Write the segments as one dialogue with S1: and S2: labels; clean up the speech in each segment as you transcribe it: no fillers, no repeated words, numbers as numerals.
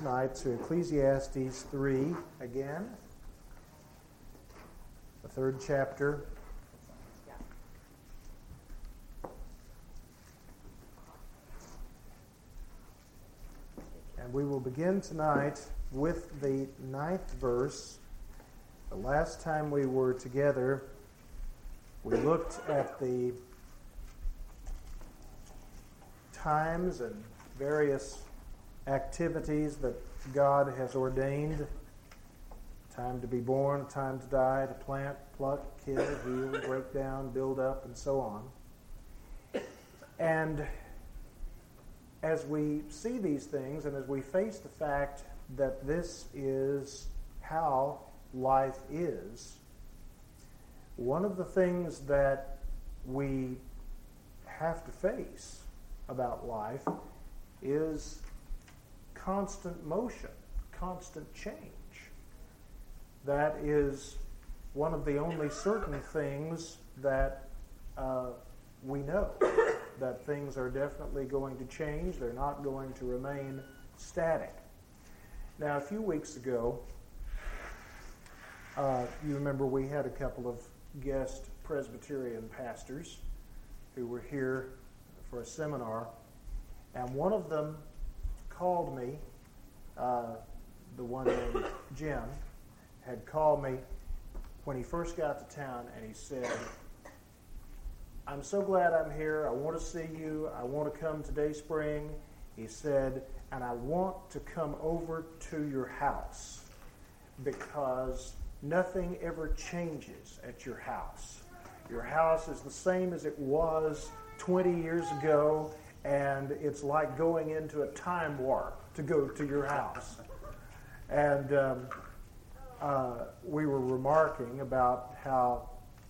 S1: tonight to Ecclesiastes 3 again, the third chapter. And we will begin tonight with the 9th verse. The last time we were together, we looked at the times and various activities that God has ordained. Time to be born, time to die, to plant, pluck, kill, heal, break down, build up, and so on. And as we see these things and as we face the fact that this is how life is, one of the things that we have to face about life is constant motion, constant change. That is one of the only certain things that we know, that things are definitely going to change. They're not going to remain static. Now, a few weeks ago, you remember we had a couple of guest Presbyterian pastors who were here for a seminar, and one of them called me, the one named Jim, had called me when he first got to town, and he said, "I'm so glad I'm here. I want to see you. I want to come today spring." He said, "And I want to come over to your house because nothing ever changes at your house. Your house is the same as it was 20 years ago, and it's like going into a time warp to go to your house." And we were remarking about how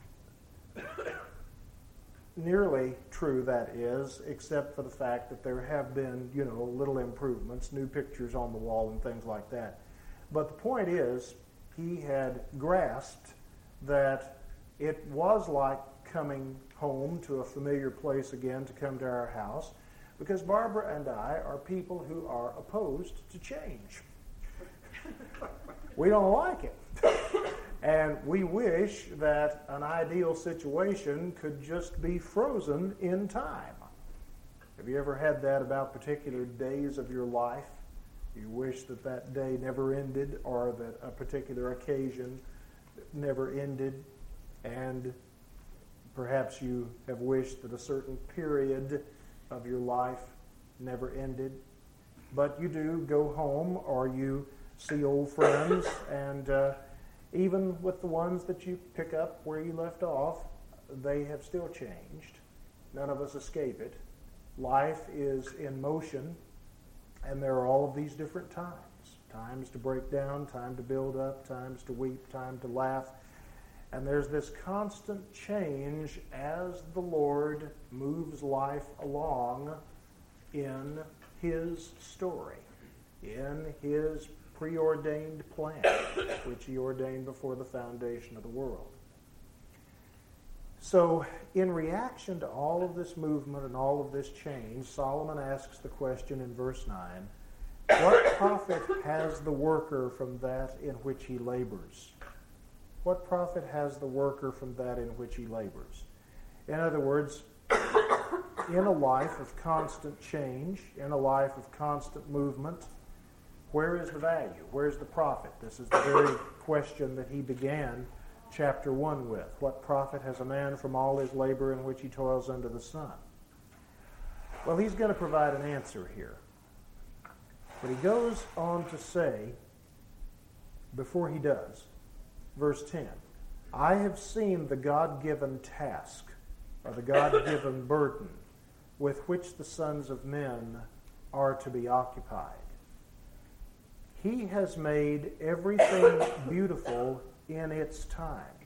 S1: nearly true that is, except for the fact that there have been, little improvements, new pictures on the wall and things like that. But the point is, he had grasped that it was like coming home to a familiar place again to come to our house, because Barbara and I are people who are opposed to change. We don't like it. And we wish that an ideal situation could just be frozen in time. Have you ever had that about particular days of your life? You wish that that day never ended, or that a particular occasion never ended, and perhaps you have wished that a certain period of your life never ended. But you do go home, or you see old friends, and even with the ones that you pick up where you left off, they have still changed. None of us escape it. Life is in motion, and there are all of these different times. Times to break down, time to build up, times to weep, time to laugh. And there's this constant change as the Lord moves life along in His story, in His preordained plan, which He ordained before the foundation of the world. So, in reaction to all of this movement and all of this change, Solomon asks the question in verse 9, "What profit has the worker from that in which he labors?" What profit has the worker from that in which he labors? In other words, in a life of constant change, in a life of constant movement, where is the value? Where's the profit? This is the very question that he began chapter 1 with. What profit has a man from all his labor in which he toils under the sun? Well, he's going to provide an answer here. But he goes on to say, before he does, verse 10, "I have seen the God-given task, or the God-given burden, with which the sons of men are to be occupied. He has made everything beautiful in its time.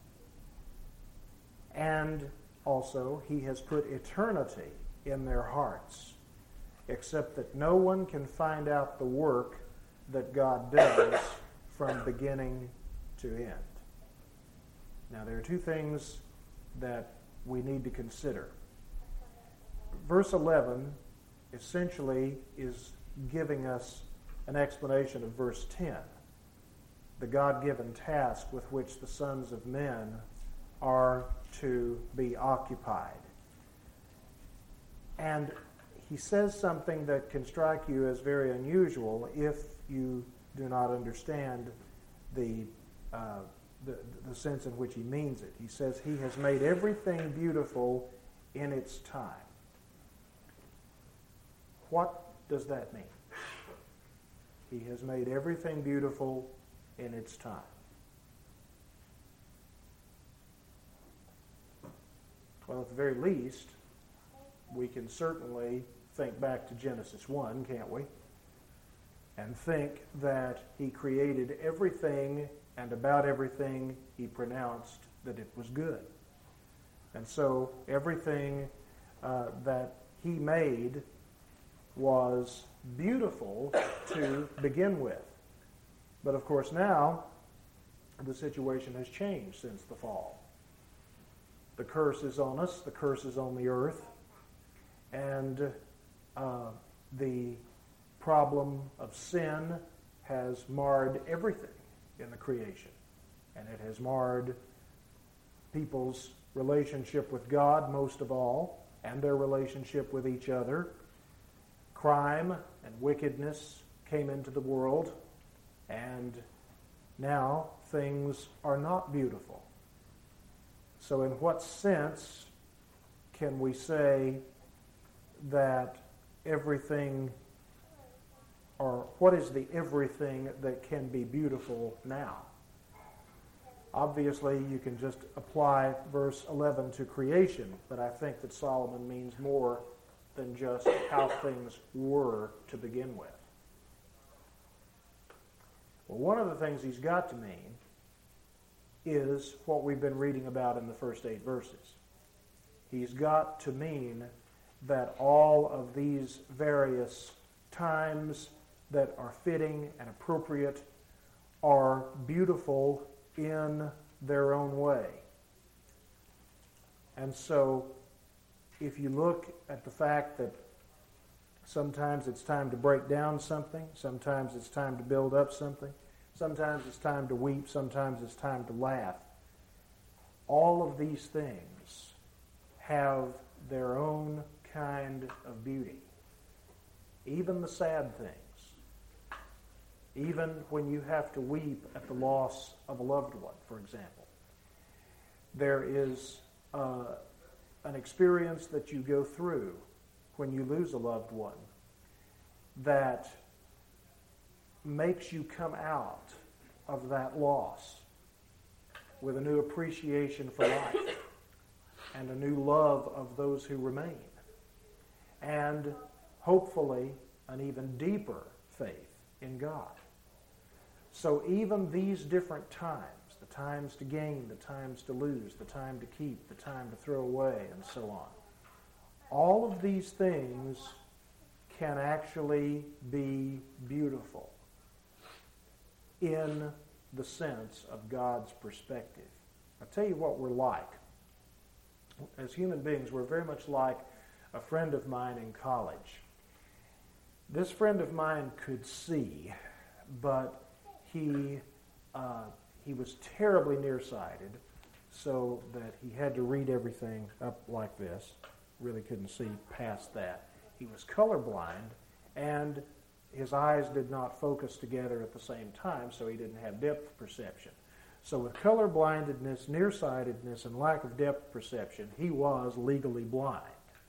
S1: And also, He has put eternity in their hearts, except that no one can find out the work that God does from beginning to end." Now, there are two things that we need to consider. Verse 11 essentially is giving us an explanation of verse 10, the God-given task with which the sons of men are to be occupied. And he says something that can strike you as very unusual if you do not understand the sense in which he means it. He says he has made everything beautiful in its time. What does that mean? He has made everything beautiful in its time. Well, at the very least, we can certainly think back to Genesis 1, can't we? And think that he created everything, and about everything he pronounced that it was good. And so everything that he made was beautiful to begin with. But of course now, the situation has changed since the fall. The curse is on us, the curse is on the earth, and the problem of sin has marred everything in the creation. And it has marred people's relationship with God most of all, and their relationship with each other. Crime and wickedness came into the world, and now things are not beautiful. So in what sense can we say that everything, or what is the everything that can be beautiful now? Obviously, you can just apply verse 11 to creation, but I think that Solomon means more than just how things were to begin with. Well, one of the things he's got to mean is what we've been reading about in the first 8 verses. He's got to mean that all of these various times that are fitting and appropriate are beautiful in their own way. And so, if you look at the fact that sometimes it's time to break down something, sometimes it's time to build up something, sometimes it's time to weep, sometimes it's time to laugh, all of these things have their own kind of beauty. Even the sad things. Even when you have to weep at the loss of a loved one, for example. There is an experience that you go through when you lose a loved one that makes you come out of that loss with a new appreciation for life and a new love of those who remain, and hopefully an even deeper faith in God. So even these different times, the times to gain, the times to lose, the time to keep, the time to throw away, and so on, all of these things can actually be beautiful in the sense of God's perspective. I'll tell you what we're like. As human beings, we're very much like a friend of mine in college. This friend of mine could see, but he was terribly nearsighted, so that he had to read everything up like this. Really couldn't see past that. He was colorblind, and his eyes did not focus together at the same time, so he didn't have depth perception. So with colorblindness, nearsightedness, and lack of depth perception, he was legally blind.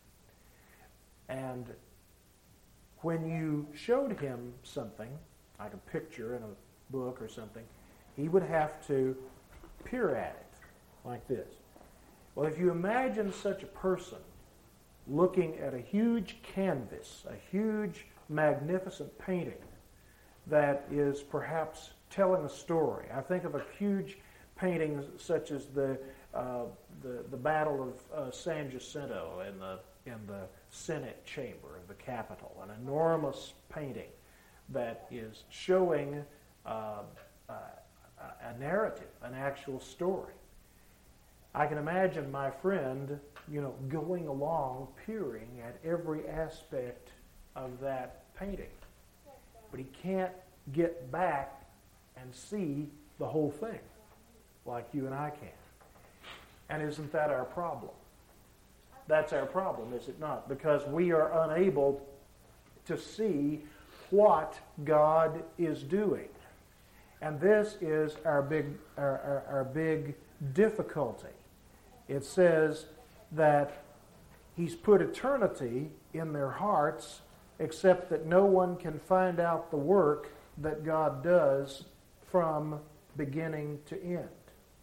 S1: And when you showed him something, like a picture in a book or something, he would have to peer at it like this. Well, if you imagine such a person looking at a huge canvas, a huge, magnificent painting that is perhaps telling a story. I think of a huge painting such as the Battle of San Jacinto in the Senate chamber of the Capitol, an enormous painting that is showing a narrative, an actual story. I can imagine my friend, going along, peering at every aspect of that painting. but he can't get back and see the whole thing like you and I can. And isn't that our problem? That's our problem, is it not? Because we are unable to see what God is doing. And this is our big difficulty. It says that he's put eternity in their hearts, except that no one can find out the work that God does from beginning to end.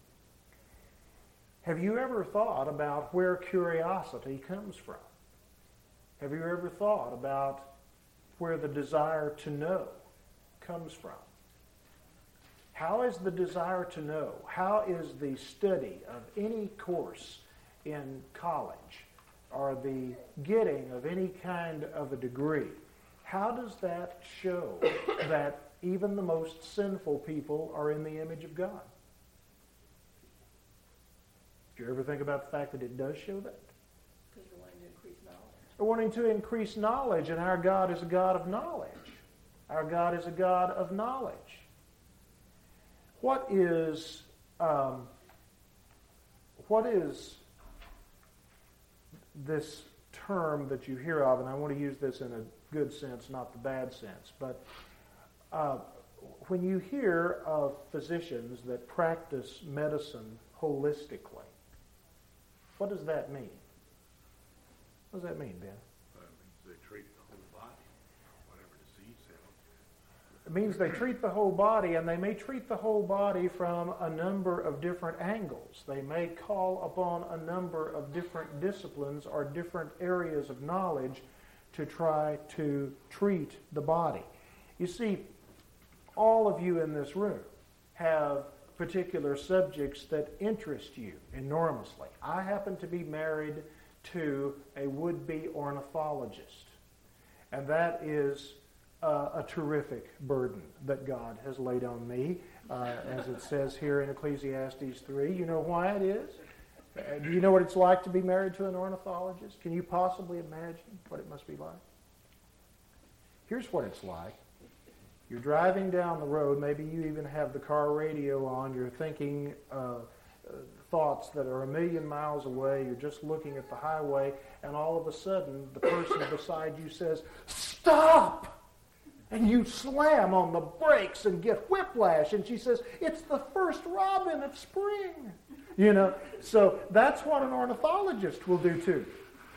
S1: Have you ever thought about where curiosity comes from? Have you ever thought about where the desire to know comes from? How is the desire to know? How is the study of any course in college or the getting of any kind of a degree, how does that show that even the most sinful people are in the image of God? Do you ever think about the fact that it does show that?
S2: Because you're wanting to increase knowledge.
S1: We're wanting to increase knowledge, and our God is a God of knowledge. Our God is a God of knowledge. What is this term that you hear of, and I want to use this in a good sense, not the bad sense, but when you hear of physicians that practice medicine holistically, what does that mean? What does that mean, Ben?
S3: It means they treat the whole body, whatever disease they have.
S1: It means they treat the whole body, and they may treat the whole body from a number of different angles. They may call upon a number of different disciplines or different areas of knowledge to try to treat the body. You see, all of you in this room have particular subjects that interest you enormously. I happen to be married to a would-be ornithologist, and that is a terrific burden that God has laid on me, as it says here in Ecclesiastes 3. You know why it is? Do you know what it's like to be married to an ornithologist? Can you possibly imagine what it must be like? Here's what it's like. You're driving down the road, maybe you even have the car radio on, you're thinking thoughts that are 1,000,000 miles away, you're just looking at the highway, and all of a sudden the person beside you says, "Stop!" And you slam on the brakes and get whiplash, and she says, "It's the first robin of spring." You know, so that's what an ornithologist will do too.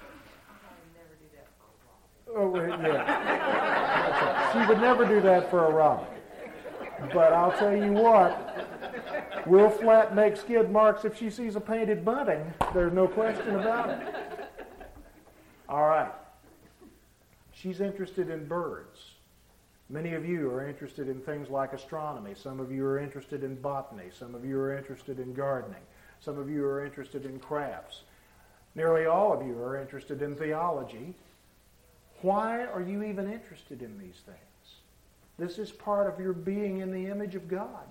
S1: Oh, yeah. She would never do that for a robin. But I'll tell you what, Will Flatt make skid marks if she sees a painted bunting. There's no question about it. All right. She's interested in birds. Many of you are interested in things like astronomy. Some of you are interested in botany. Some of you are interested in gardening. Some of you are interested in crafts. Nearly all of you are interested in theology. Why are you even interested in these things? This is part of your being in the image of God.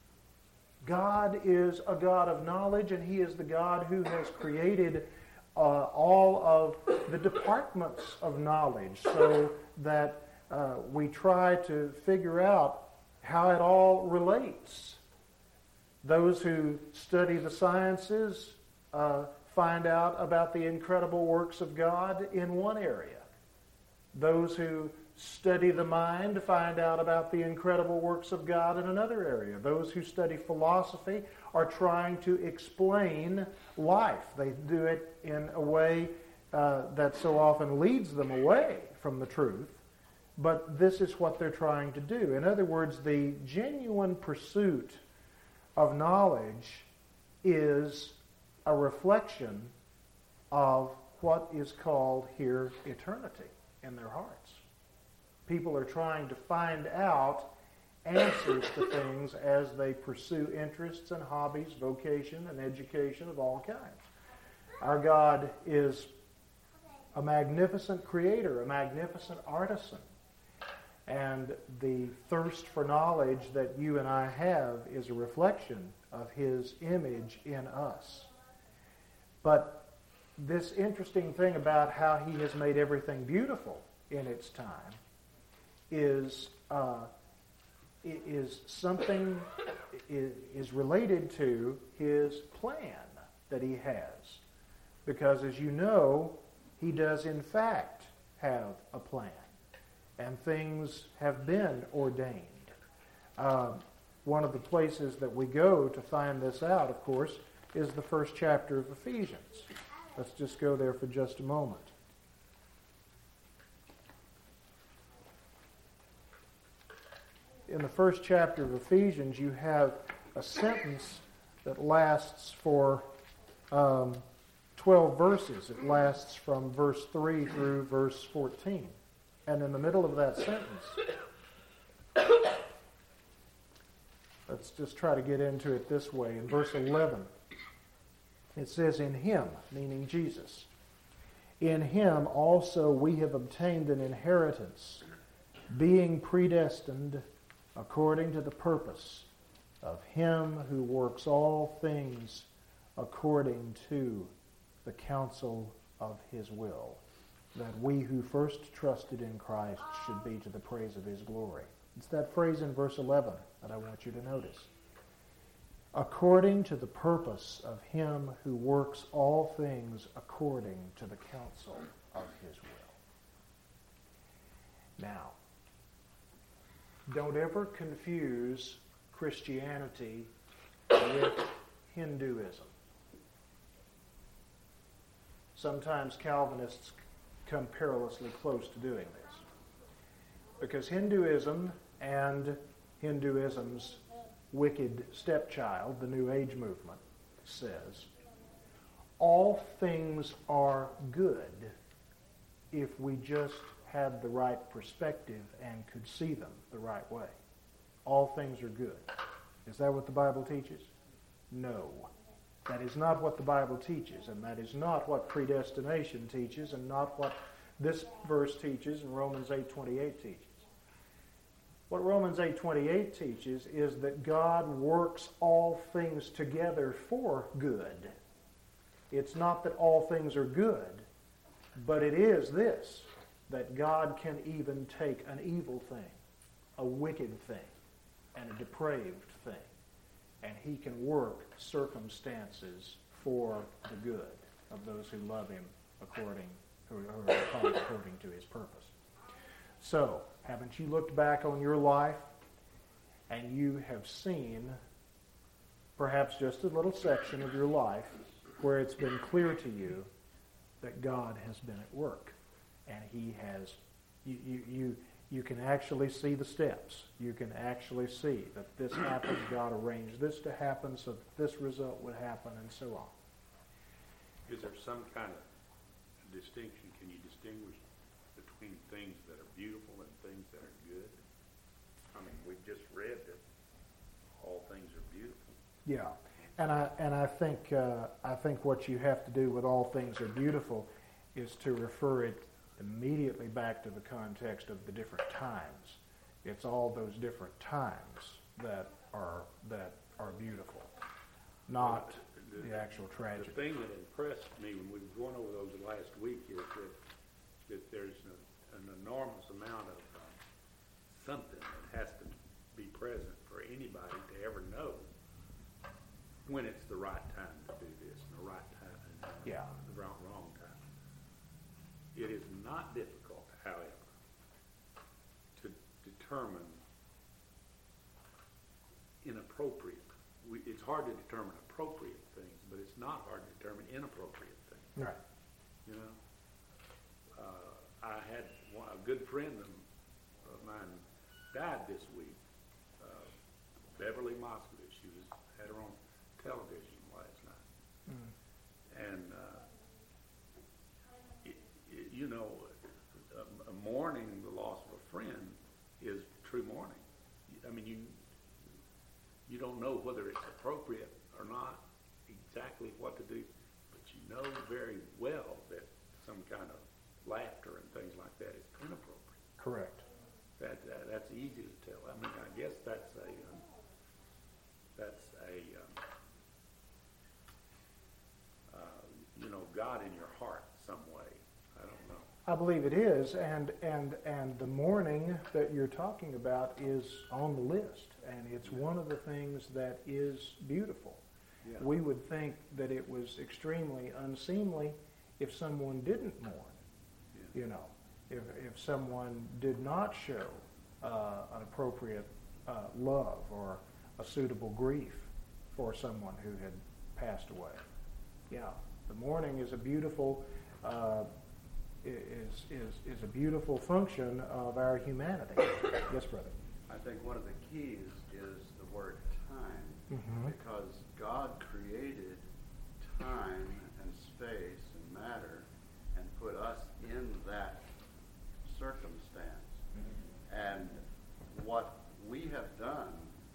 S1: God is a God of knowledge, and He is the God who has created all of the departments of knowledge so that we try to figure out how it all relates. Those who study the sciences find out about the incredible works of God in one area. Those who study the mind find out about the incredible works of God in another area. Those who study philosophy are trying to explain life. They do it in a way that so often leads them away from the truth, but this is what they're trying to do. In other words, the genuine pursuit of knowledge is a reflection of what is called here eternity in their hearts. People are trying to find out answers to things as they pursue interests and hobbies, vocation, and education of all kinds. Our God is a magnificent creator, a magnificent artisan. And the thirst for knowledge that you and I have is a reflection of His image in us. But this interesting thing about how He has made everything beautiful in its time is is something is related to his plan that he has. Because as you know, he does in fact have a plan. And things have been ordained. One of the places that we go to find this out, of course, is the first chapter of Ephesians. Let's just go there for just a moment. In the first chapter of Ephesians, you have a sentence that lasts for 12 verses. It lasts from verse 3 through verse 14. And in the middle of that sentence, let's just try to get into it this way. In verse 11, it says, "In him," meaning Jesus, "in him also we have obtained an inheritance, being predestined according to the purpose of him who works all things according to the counsel of his will, that we who first trusted in Christ should be to the praise of his glory." It's that phrase in verse 11 that I want you to notice. According to the purpose of him who works all things according to the counsel of his will. Now, don't ever confuse Christianity with Hinduism. Sometimes Calvinists come perilously close to doing this. Because Hinduism and Hinduism's wicked stepchild, the New Age movement, says, all things are good if we just had the right perspective and could see them the right way. All things are good. Is that what the Bible teaches? No. That is not what the Bible teaches, and that is not what predestination teaches, and not what this verse teaches and Romans 8:28 teaches. What Romans 8:28 teaches is that God works all things together for good. It's not that all things are good, but it is this, that God can even take an evil thing, a wicked thing, and a depraved thing, and he can work circumstances for the good of those who love him according to his purpose. So, haven't you looked back on your life and you have seen perhaps just a little section of your life where it's been clear to you that God has been at work, and he has, you can actually see the steps. You can actually see that this happened, God arranged this to happen so that this result would happen, and so on.
S3: Is there some kind of distinction? Can you distinguish between things that are beautiful and things that are good? I mean, we've just read that all things are beautiful.
S1: Yeah, and I think what you have to do with all things are beautiful is to refer it immediately back to the context of the different times. It's all those different times that are beautiful, not the actual tragedy.
S3: The thing that impressed me when we were going over those last week is that there's an enormous amount of something that has to be present for anybody to ever know when it's the right time to do this and the right time and the wrong time. It is not difficult, however, to determine inappropriate. It's hard to determine appropriate things, but it's not hard to determine inappropriate things.
S1: Right.
S3: You know, I had a good friend of mine died this week, Beverly Moskowitz. She had her on television last night, and you know, a mourning the loss of a friend is true mourning. I mean, you don't know whether it's appropriate or not, exactly what to do, but you know very well that some kind of laughter and things like that is inappropriate.
S1: Correct.
S3: That's easy to tell. I mean, I guess that's you know, God in your heart some way. I don't know.
S1: I believe it is, and the morning that you're talking about is on the list, and it's one of the things that is beautiful.
S3: Yeah.
S1: We would think that it was extremely unseemly if someone didn't mourn.
S3: Yeah.
S1: You know, if someone did not show an appropriate love or a suitable grief for someone who had passed away. Yeah, the mourning is a beautiful is a beautiful function of our humanity. Yes, brother.
S4: I think one of the keys is the word time,
S1: Mm-hmm.
S4: because God created time and space and matter and put us in that circumstance. And what we have done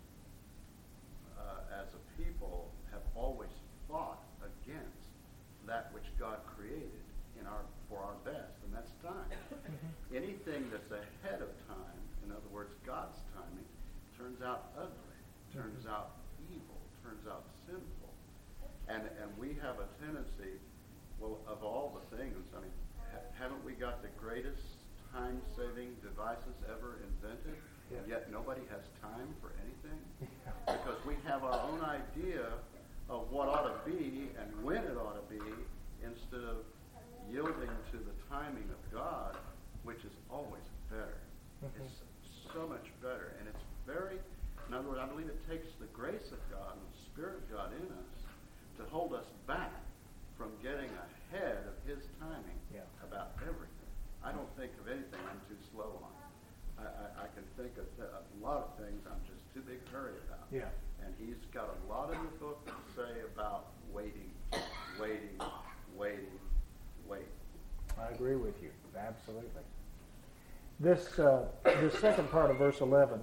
S4: as a people have always fought against that which God created for our best, and that's time. Anything that's ahead of time, in other words, God's timing, turns out ugly, turns out evil, turns out sinful. And we have a tendency, well, of all the things, I mean, haven't we got the greatest time-saving devices ever invented?
S1: Yeah.
S4: Yet nobody has time for anything? Because we have our own idea of what ought to be and when it ought to be, instead of yielding to the timing of God, which is always better. It's so much better. And it's very, in other words, I believe it takes the grace of God and the Spirit of God in us to hold us back from getting ahead of His timing about everything. I don't think of anything I'm too slow on. I can think of a lot of things I'm just too big a hurry about.
S1: Yeah.
S4: And He's got a lot in the book to say about waiting.
S1: I agree with you. Absolutely. This second part of verse 11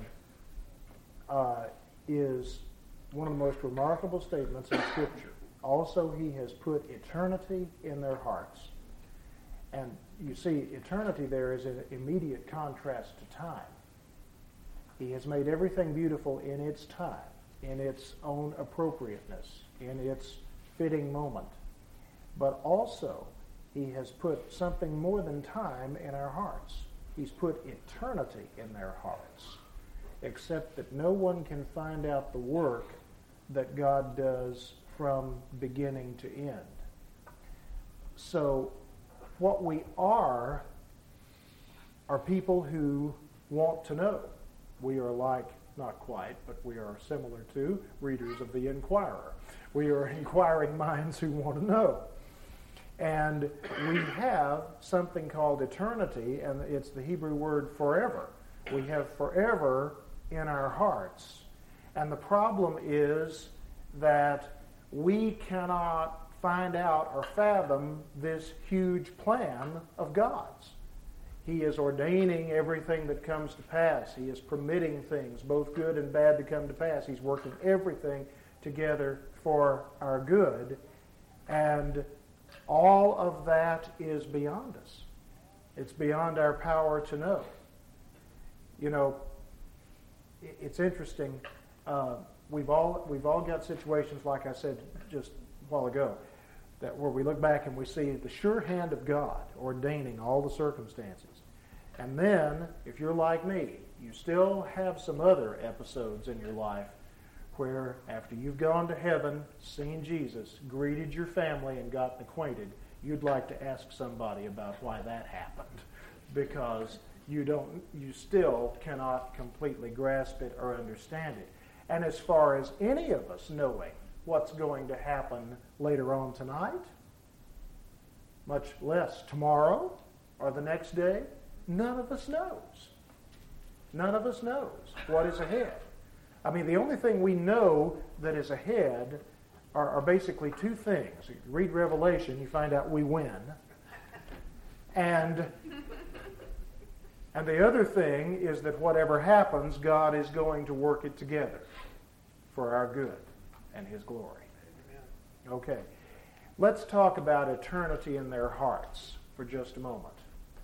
S1: is one of the most remarkable statements in Scripture. Also, He has put eternity in their hearts. And you see, eternity there is an immediate contrast to time. He has made everything beautiful in its time, in its own appropriateness, in its fitting moment. But also, He has put something more than time in our hearts. He's put eternity in their hearts, except that no one can find out the work that God does from beginning to end. So, what we are people who want to know. We are like, not quite, but we are similar to readers of the Inquirer. We are inquiring minds who want to know. And we have something called eternity, and it's the Hebrew word forever. We have forever in our hearts. And the problem is that we cannot find out or fathom this huge plan of God's. He is ordaining everything that comes to pass. He is permitting things, both good and bad, to come to pass. He's working everything together for our good. And all of that is beyond us. It's beyond our power to know. You know, it's interesting. We've all got situations, like I said just a while ago, that where we look back and we see the sure hand of God ordaining all the circumstances. And then, if you're like me, you still have some other episodes in your life where after you've gone to heaven, seen Jesus, greeted your family, and gotten acquainted, you'd like to ask somebody about why that happened, because you still cannot completely grasp it or understand it. And as far as any of us knowing what's going to happen later on tonight, much less tomorrow or the next day, none of us knows. None of us knows what is ahead. I mean, the only thing we know that is ahead are basically two things. You read Revelation, you find out we win. And the other thing is that whatever happens, God is going to work it together for our good and His glory. Amen. Okay. Let's talk about eternity in their hearts for just a moment.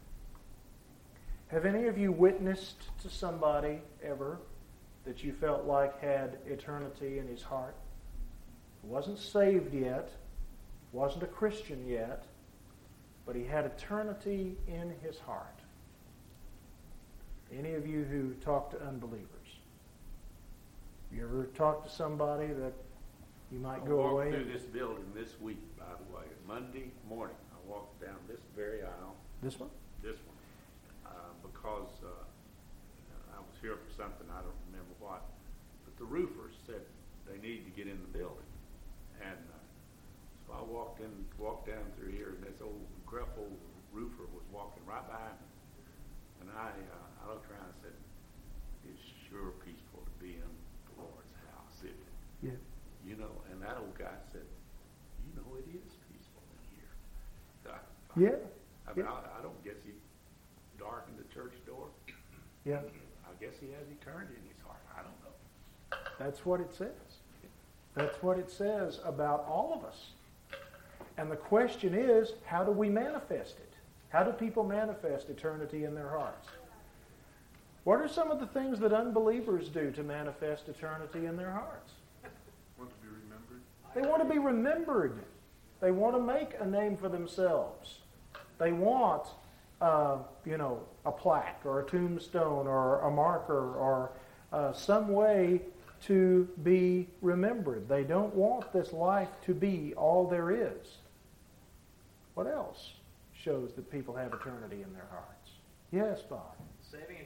S1: Have any of you witnessed to somebody ever that you felt like had eternity in his heart? Wasn't saved yet, wasn't a Christian yet, but he had eternity in his heart. Any of you who talk to unbelievers, you ever talk to somebody that you might go away?
S3: I walked through this building this week, by the way. Monday morning, I walked down this very aisle.
S1: This one?
S3: This one. Because I was here for something, I don't remember what. But the roofers said they need to get in the building. And so I walked down through here, and this old, gruff old roofer was walking right behind me. And I looked around and said, it's sure peaceful to be in the Lord's house, isn't it?
S1: Yeah.
S3: You know, and that old guy said, you know, it is peaceful in here.
S1: Yeah.
S3: I mean, I don't guess he darkened the church door.
S1: Yeah.
S3: I guess he has eternity in his heart. I don't know.
S1: That's what it says. That's what it says about all of us. And the question is, how do we manifest it? How do people manifest eternity in their hearts? What are some of the things that unbelievers do to manifest eternity in their hearts?
S5: Want to be remembered?
S1: They want to be remembered. They want to make a name for themselves. They want, a plaque or a tombstone or a marker or some way to be remembered. They don't want this life to be all there is. What else shows that people have eternity in their hearts? Yes, Bob.
S6: Saving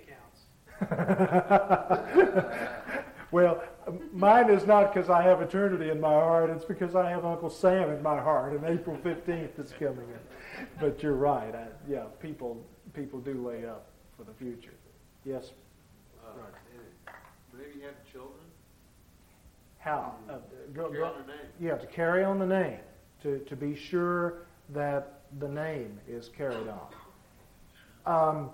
S6: accounts.
S1: Well, mine is not because I have eternity in my heart. It's because I have Uncle Sam in my heart, and April 15th is coming in. But you're right. People do lay up for the future. Yes? Right.
S5: Maybe you have children?
S1: How?
S5: Carry on their name.
S1: Yeah, to carry on the name. To be sure that the name is carried on.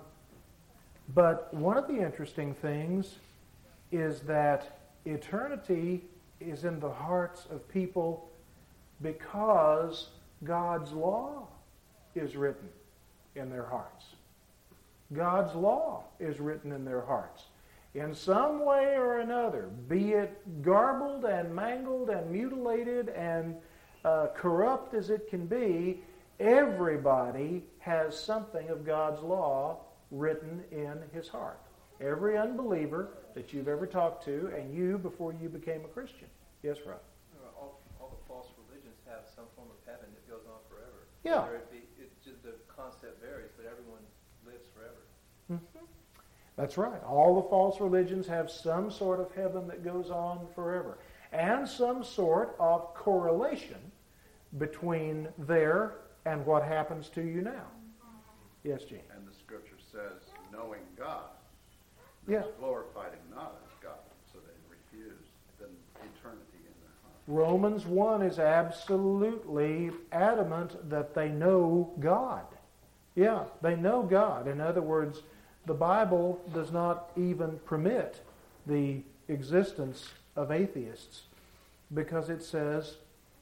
S1: But one of the interesting things is that eternity is in the hearts of people because God's law is written in their hearts. God's law is written in their hearts. In some way or another, be it garbled and mangled and mutilated and corrupt as it can be, everybody has something of God's law written in his heart. Every unbeliever that you've ever talked to, and you before you became a Christian. Yes, Rob?
S6: All the false religions have some form of heaven that goes on forever.
S1: Yeah.
S6: The concept varies, but everyone lives forever.
S1: Mm-hmm. That's right. All the false religions have some sort of heaven that goes on forever. And some sort of correlation between there and what happens to you now. Yes, Gene?
S4: And the scripture says, knowing God,
S1: Yeah.
S4: glorified him not as God, so they refuse the eternity in their heart.
S1: Romans 1 is absolutely adamant that they know God. Yeah, they know God. In other words, the Bible does not even permit the existence of atheists because it says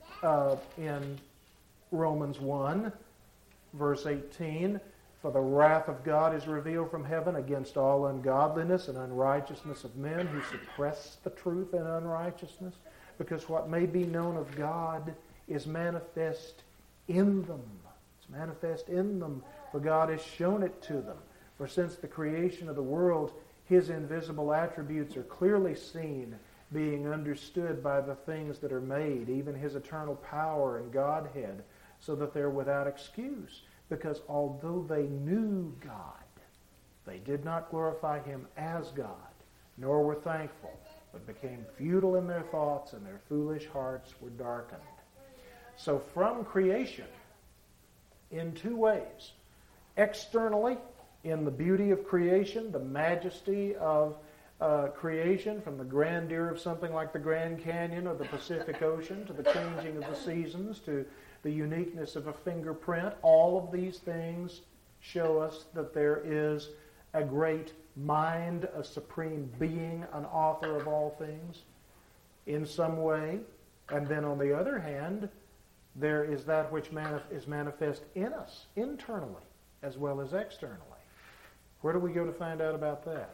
S1: in Romans 1, verse 18, for the wrath of God is revealed from heaven against all ungodliness and unrighteousness of men who suppress the truth in unrighteousness, because what may be known of God is manifest in them. It's manifest in them, for God has shown it to them. For since the creation of the world, his invisible attributes are clearly seen, being understood by the things that are made, even his eternal power and Godhead, so that they're without excuse. Because although they knew God, they did not glorify him as God, nor were thankful, but became futile in their thoughts, and their foolish hearts were darkened. So from creation, in two ways. Externally, in the beauty of creation, the majesty of creation, from the grandeur of something like the Grand Canyon or the Pacific Ocean, to the changing of the seasons, to the uniqueness of a fingerprint, all of these things show us that there is a great mind, a supreme being, an author of all things, in some way. And then on the other hand, there is that which is manifest in us, internally, as well as externally. Where do we go to find out about that?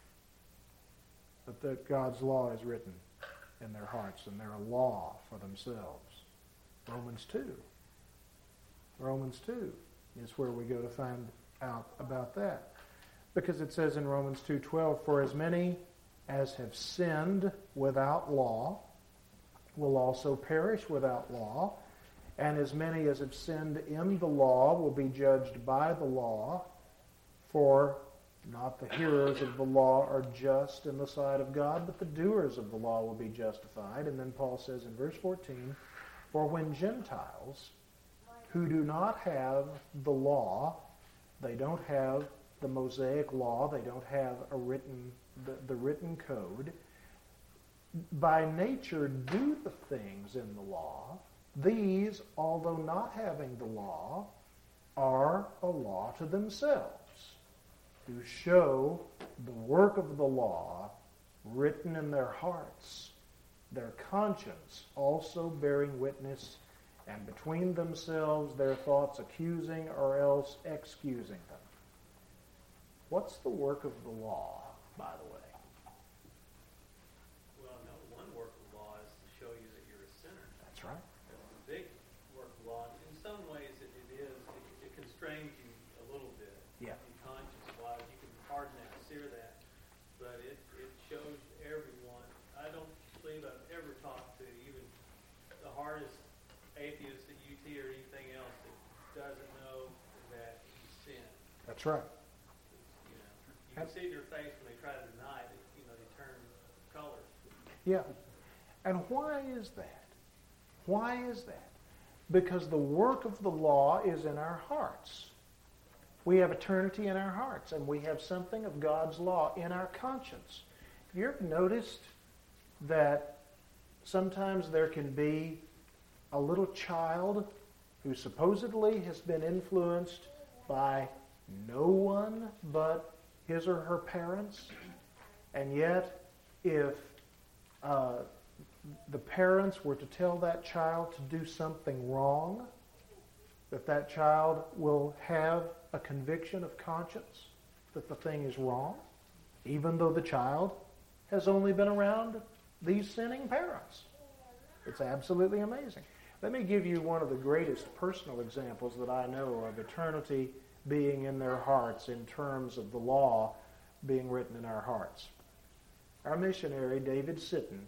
S1: That God's law is written in their hearts, and they're a law for themselves. Romans 2. Romans 2. is where we go to find out about that. Because it says in Romans 2:12, for as many as have sinned without law will also perish without law, and as many as have sinned in the law will be judged by the law, for not the hearers of the law are just in the sight of God, but the doers of the law will be justified. And then Paul says in verse 14, for when Gentiles who do not have the law, they don't have the Mosaic law, they don't have the written code, by nature do the things in the law, these, although not having the law, are a law to themselves, to show the work of the law written in their hearts, their conscience also bearing witness, and between themselves their thoughts accusing or else excusing them. What's the work of the law, by the way?
S6: Well, no, one work of law is to show you that you're a sinner.
S1: That's right.
S6: That's the big work of law. In some ways it constrains you a little bit.
S1: Yeah.
S6: In conscience-wise, you can harden that, sear that, but it shows everyone. I don't believe I've ever talked to even the hardest atheist at UT or anything else that doesn't know that he's sinned.
S1: That's right.
S6: You can see their face when they try to deny it. They turn colors.
S1: Yeah. And why is that? Why is that? Because the work of the law is in our hearts. We have eternity in our hearts, and we have something of God's law in our conscience. Have you ever noticed that sometimes there can be a little child who supposedly has been influenced by no one but his or her parents, and yet if the parents were to tell that child to do something wrong, that child will have a conviction of conscience that the thing is wrong, even though the child has only been around these sinning parents. It's absolutely amazing. Let me give you one of the greatest personal examples that I know of eternity being in their hearts in terms of the law being written in our hearts. Our missionary, David Sitton,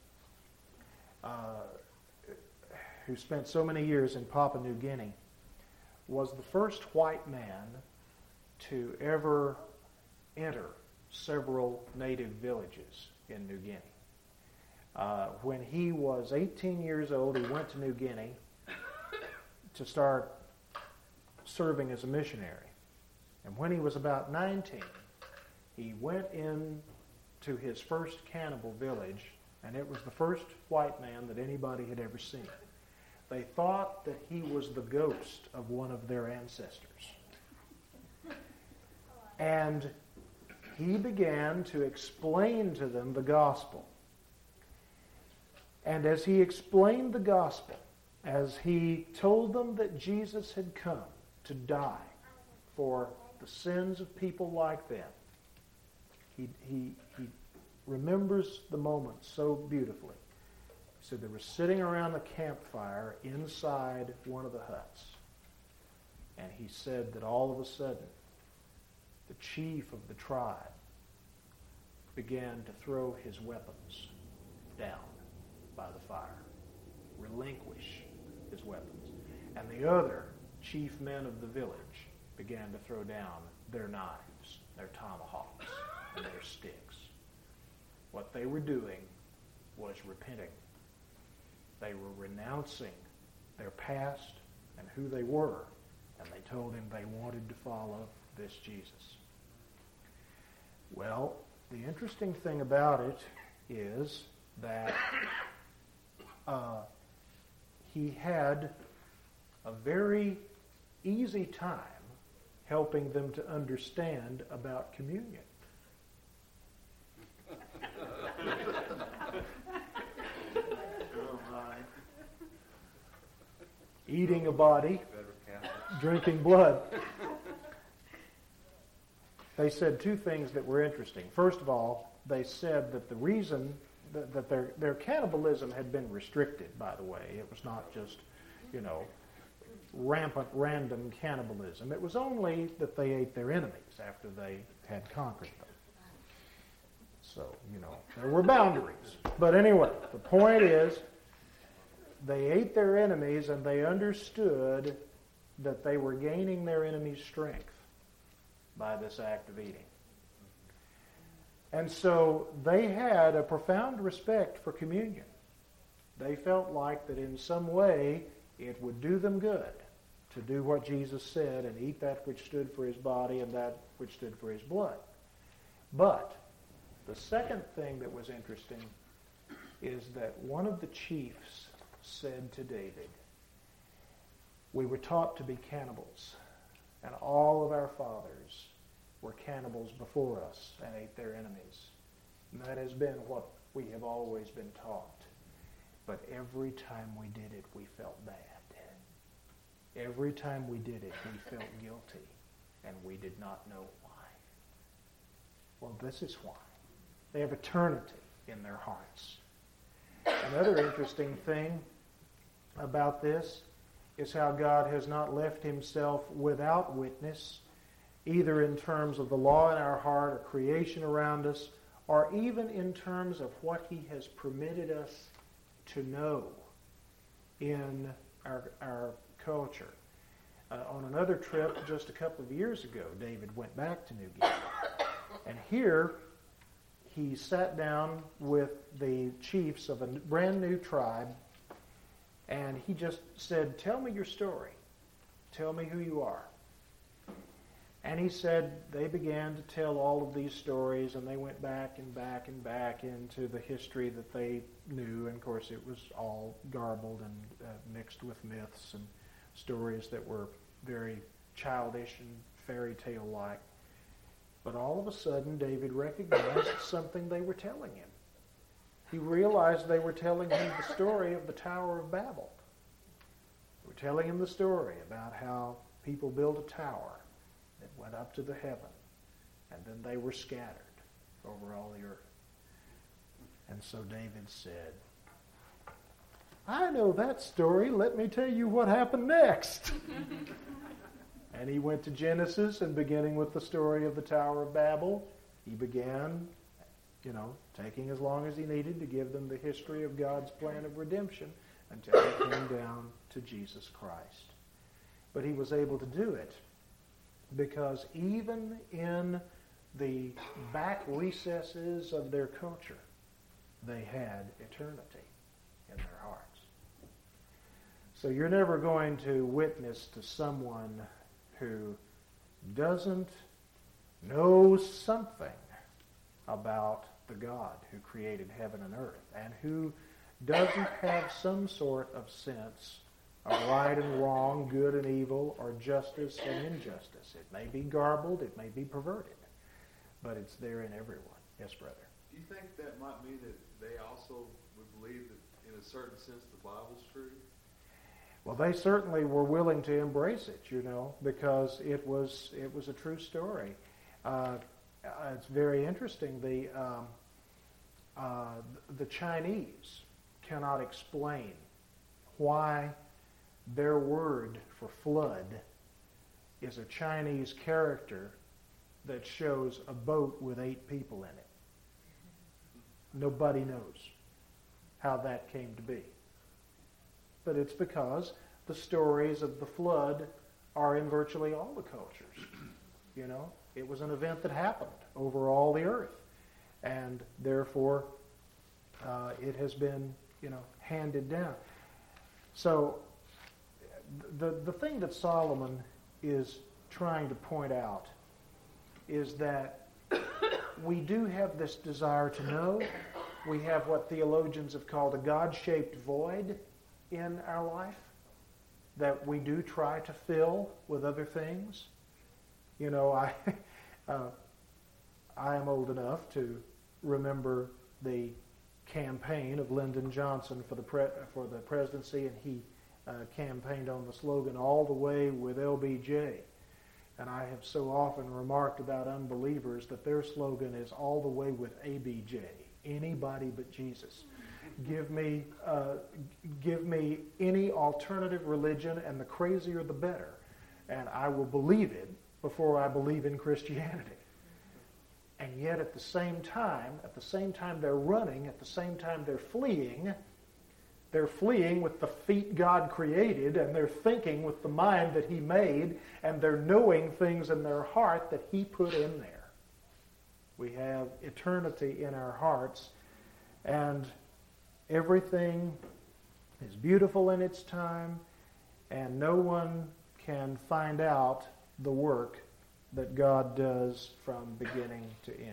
S1: who spent so many years in Papua New Guinea, was the first white man to ever enter several native villages in New Guinea. When he was 18 years old, he went to New Guinea to start serving as a missionary. And when he was about 19, he went in to his first cannibal village, and it was the first white man that anybody had ever seen. They thought that he was the ghost of one of their ancestors. And he began to explain to them the gospel. And as he explained the gospel, as he told them that Jesus had come to die for the sins of people like them, he remembers the moment so beautifully. He said they were sitting around the campfire inside one of the huts. And he said that all of a sudden, the chief of the tribe began to throw his weapons down by the fire, relinquish his weapons. And the other chief men of the village began to throw down their knives, their tomahawks, and their sticks. What they were doing was repenting. They were renouncing their past and who they were, and they told him they wanted to follow this Jesus. Well, the interesting thing about it is that he had a very easy time helping them to understand about communion. Eating a body, drinking blood. They said two things that were interesting. First of all, they said that the reason that their cannibalism had been restricted, by the way. It was not just, rampant random cannibalism. It was only that they ate their enemies after they had conquered them. So, there were boundaries. But anyway, the point is, they ate their enemies and they understood that they were gaining their enemy's strength by this act of eating. And so they had a profound respect for communion. They felt like that in some way it would do them good to do what Jesus said and eat that which stood for his body and that which stood for his blood. But the second thing that was interesting is that one of the chiefs said to David, "We were taught to be cannibals, and all of our fathers were cannibals before us and ate their enemies. And that has been what we have always been taught. But every time we did it, we felt bad. Every time we did it, we felt guilty, and we did not know why." Well, this is why. They have eternity in their hearts. Another interesting thing about this is how God has not left himself without witness, either in terms of the law in our heart or creation around us, or even in terms of what he has permitted us to know in our culture. On another trip just a couple of years ago, David went back to New Guinea. And here he sat down with the chiefs of a brand new tribe, and he just said, "Tell me your story. Tell me who you are." And he said they began to tell all of these stories, and they went back and back and back into the history that they knew. And of course, it was all garbled and mixed with myths and stories that were very childish and fairy tale-like. But all of a sudden, David recognized something they were telling him. He realized they were telling him the story of the Tower of Babel. They were telling him the story about how people built a tower that went up to the heaven, and then they were scattered over all the earth. And so David said, "I know that story. Let me tell you what happened next." And he went to Genesis, and beginning with the story of the Tower of Babel, he began, taking as long as he needed to give them the history of God's plan of redemption until he came down to Jesus Christ. But he was able to do it because even in the back recesses of their culture, they had eternity in their hearts. So you're never going to witness to someone who doesn't know something about the God who created heaven and earth, and who doesn't have some sort of sense of right and wrong, good and evil, or justice and injustice. It may be garbled, it may be perverted, but it's there in everyone. Yes, brother?
S5: Do you think that might mean that they also would believe that, in a certain sense, the Bible's true?
S1: Well, they certainly were willing to embrace it, because it was a true story. It's very interesting. The Chinese cannot explain why their word for flood is a Chinese character that shows a boat with 8 people in it. Nobody knows how that came to be. But it's because the stories of the flood are in virtually all the cultures. It was an event that happened over all the earth. And therefore, it has been, handed down. So the thing that Solomon is trying to point out is that we do have this desire to know. We have what theologians have called a God-shaped void in our life that we do try to fill with other things. I am old enough to remember the campaign of Lyndon Johnson for the presidency, and he campaigned on the slogan, "All the way with LBJ." And I have so often remarked about unbelievers that their slogan is "All the way with ABJ," anybody but Jesus. Give me any alternative religion, and the crazier the better. And I will believe it before I believe in Christianity. And yet at the same time they're running, at the same time they're fleeing with the feet God created, and they're thinking with the mind that He made, and they're knowing things in their heart that He put in there. We have eternity in our hearts, and everything is beautiful in its time, and no one can find out the work that God does from beginning to end.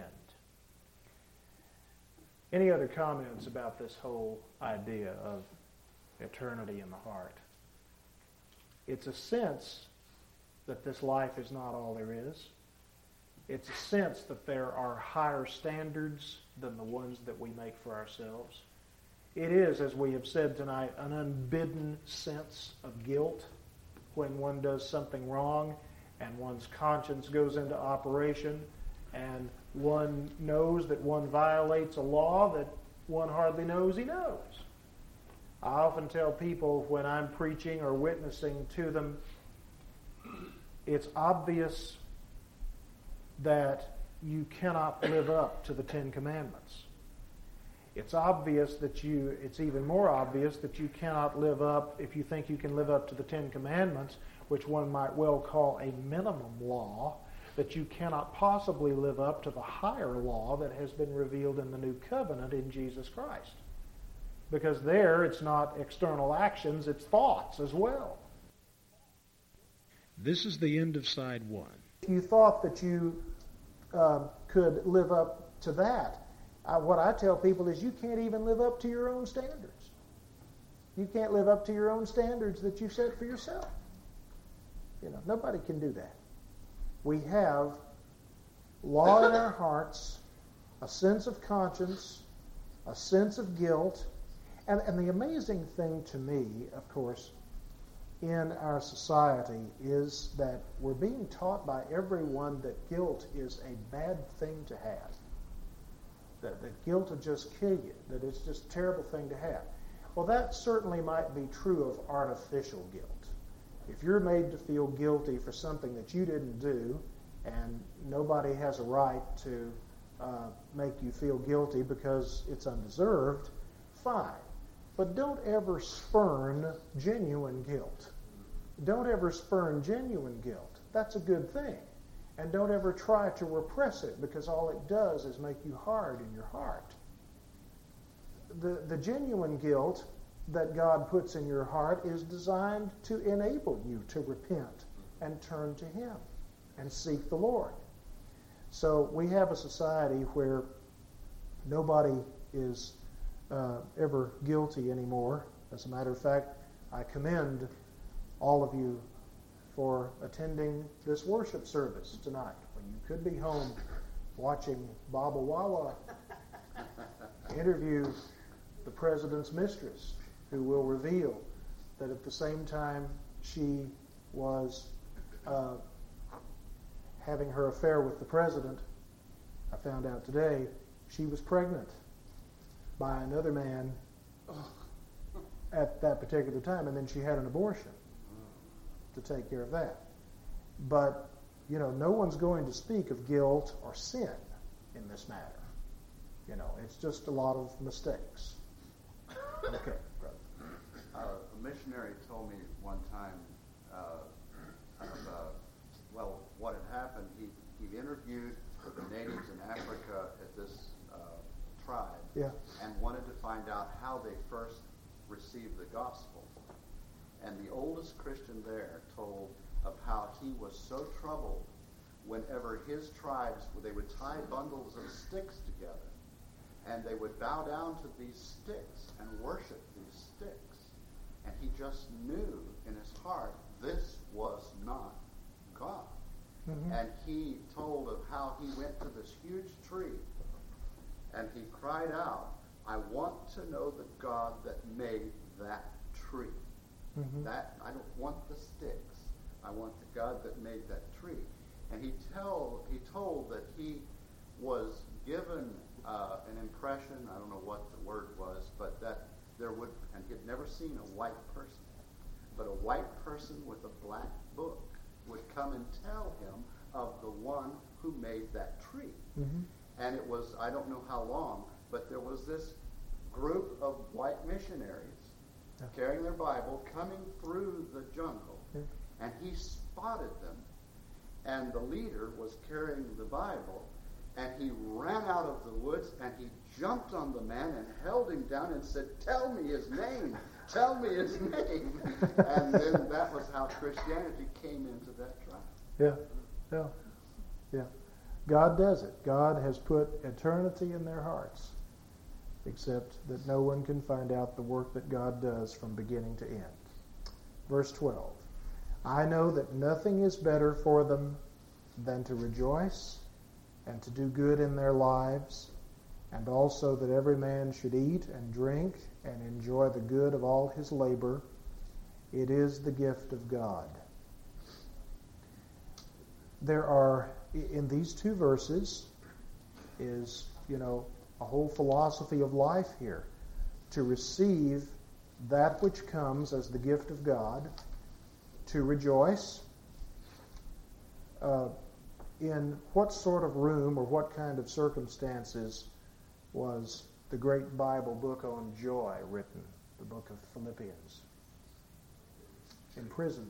S1: Any other comments about this whole idea of eternity in the heart? It's a sense that this life is not all there is. It's a sense that there are higher standards than the ones that we make for ourselves. It is, as we have said tonight, an unbidden sense of guilt when one does something wrong and one's conscience goes into operation and one knows that one violates a law that one hardly knows he knows. I often tell people when I'm preaching or witnessing to them, it's obvious that you cannot live up to the Ten Commandments. It's even more obvious that you cannot live up, if you think you can live up to the Ten Commandments, which one might well call a minimum law, that you cannot possibly live up to the higher law that has been revealed in the New Covenant in Jesus Christ. Because there it's not external actions, it's thoughts as well. This is the end of side one. If you thought that you could live up to that, what I tell people is you can't even live up to your own standards. You can't live up to your own standards that you set for yourself. Nobody can do that. We have law in our hearts, a sense of conscience, a sense of guilt, and the amazing thing to me, of course, in our society is that we're being taught by everyone that guilt is a bad thing to have. That guilt will just kill you, that it's just a terrible thing to have. Well, that certainly might be true of artificial guilt. If you're made to feel guilty for something that you didn't do, and nobody has a right to make you feel guilty because it's undeserved, fine. But don't ever spurn genuine guilt. Don't ever spurn genuine guilt. That's a good thing. And don't ever try to repress it, because all it does is make you hard in your heart. The genuine guilt that God puts in your heart is designed to enable you to repent and turn to Him and seek the Lord. So we have a society where nobody is ever guilty anymore. As a matter of fact, I commend all of you for attending this worship service tonight, when you could be home watching Baba Wawa interview the president's mistress, who will reveal that at the same time she was having her affair with the president, I found out today, she was pregnant by another man at that particular time, and then she had an abortion to take care of that. But, no one's going to speak of guilt or sin in this matter. It's just a lot of mistakes. Okay, brother.
S4: A missionary told me one time what had happened. He interviewed the natives in Africa at this tribe, and wanted to find out how they first received the gospel. And the oldest Christian there told of how he was so troubled whenever his tribes, they would tie bundles of sticks together, and they would bow down to these sticks and worship these sticks. And he just knew in his heart this was not God. Mm-hmm. And he told of how he went to this huge tree and he cried out, "I want to know the God that made that tree." Mm-hmm. That I don't want the sticks. I want the God that made that tree. And he told that he was given an impression, I don't know what the word was, but that there would, and he had never seen a white person, but a white person with a black book would come and tell him of the one who made that tree.
S1: Mm-hmm.
S4: And it was, I don't know how long, but there was this group of white missionaries carrying their Bible coming through the jungle. And he spotted them. And the leader was carrying the Bible. And he ran out of the woods and he jumped on the man and held him down and said, "Tell me his name. Tell me his name." And then that was how Christianity came into that tribe.
S1: Yeah. God does it. God has put eternity in their hearts, except that no one can find out the work that God does from beginning to end. Verse 12. I know that nothing is better for them than to rejoice and to do good in their lives, and also that every man should eat and drink and enjoy the good of all his labor. It is the gift of God. There are, in these two verses, is, a whole philosophy of life here. To receive that which comes as the gift of God, to rejoice. In what sort of room or what kind of circumstances was the great Bible book on joy written, the book of Philippians? In prison.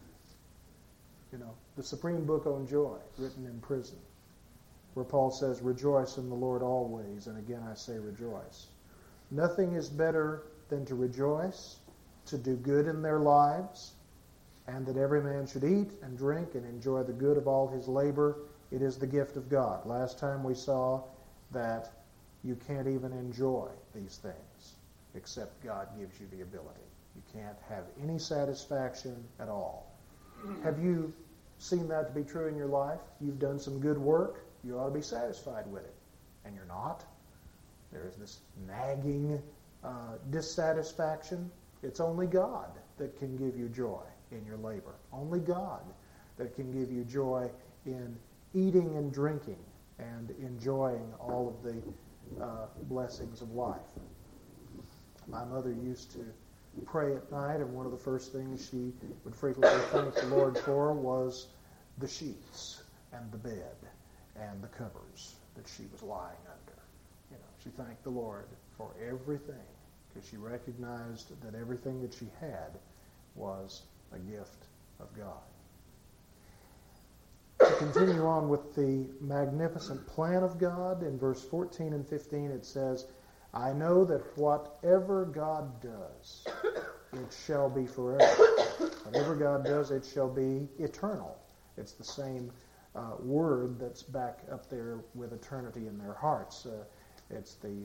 S1: The supreme book on joy, written in prison, where Paul says, "Rejoice in the Lord always," and again I say rejoice. Nothing is better than to rejoice, to do good in their lives, and that every man should eat and drink and enjoy the good of all his labor. It is the gift of God. Last time we saw that you can't even enjoy these things except God gives you the ability. You can't have any satisfaction at all. Have you seen that to be true in your life? You've done some good work. You ought to be satisfied with it. And you're not. There's this nagging dissatisfaction. It's only God that can give you joy in your labor. Only God that can give you joy in eating and drinking and enjoying all of the blessings of life. My mother used to pray at night, and one of the first things she would frequently thank the Lord for was the sheets and the bed and the covers that she was lying under. She thanked the Lord for everything because she recognized that everything that she had was a gift of God. To continue on with the magnificent plan of God, in verse 14 and 15 it says, I know that whatever God does, it shall be forever. Whatever God does, it shall be eternal. It's the same word that's back up there with eternity in their hearts. It's the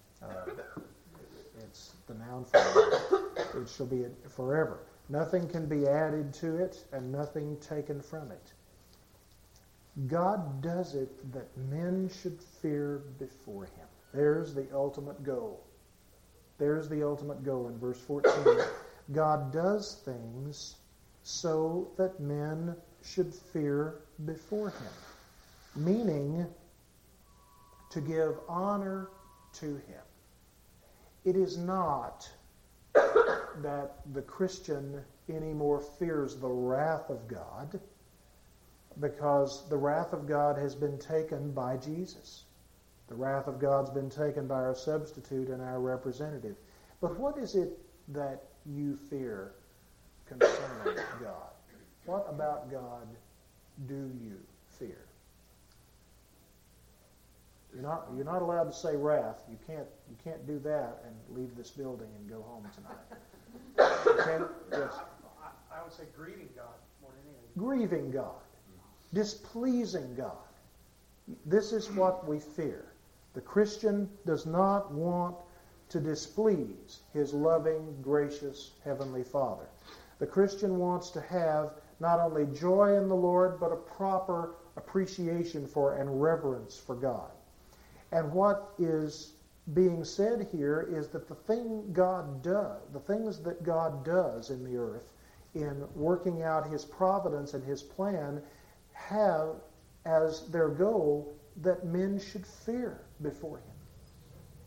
S1: noun form. It shall be forever. Nothing can be added to it and nothing taken from it. God does it that men should fear before him. There's the ultimate goal. There's the ultimate goal in verse 14. God does things so that men should fear before him, meaning to give honor to him. It is not that the Christian anymore fears the wrath of God, because the wrath of God has been taken by Jesus. The wrath of God's been taken by our substitute and our representative. But what is it that you fear concerning God? What about God do you fear? You're not allowed to say wrath. You can't do that and leave this building and go home tonight. Okay? Yes.
S7: I would say grieving God more than anything.
S1: Grieving God. Displeasing God. This is what we fear. The Christian does not want to displease his loving, gracious Heavenly Father. The Christian wants to have not only joy in the Lord, but a proper appreciation for and reverence for God. And what is being said here is that the things that God does in the earth in working out his providence and his plan have as their goal that men should fear before him.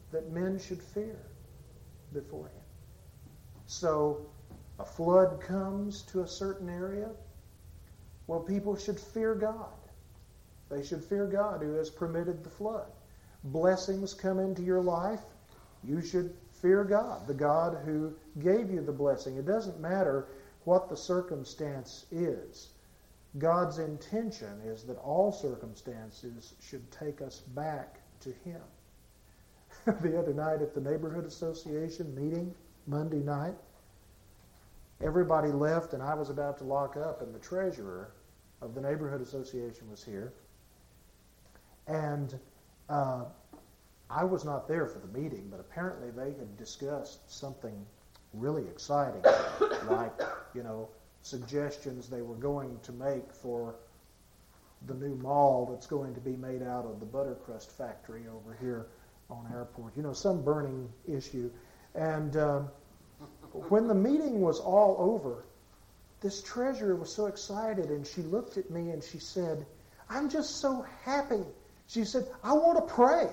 S1: that men should fear before him. So a flood comes to a certain area. Well, people should fear God. They should fear God who has permitted the flood. Blessings come into your life. You should fear God, the God who gave you the blessing. It doesn't matter what the circumstance is. God's intention is that all circumstances should take us back to Him. The other night at the neighborhood association meeting, Monday night, everybody left and I was about to lock up, and the treasurer of the neighborhood association was here. And I was not there for the meeting, but apparently they had discussed something really exciting, like, suggestions they were going to make for the new mall that's going to be made out of the Buttercrust factory over here on Airport. Some burning issue. And when the meeting was all over, this treasurer was so excited, and she looked at me and she said, "I'm just so happy." She said, "I want to pray."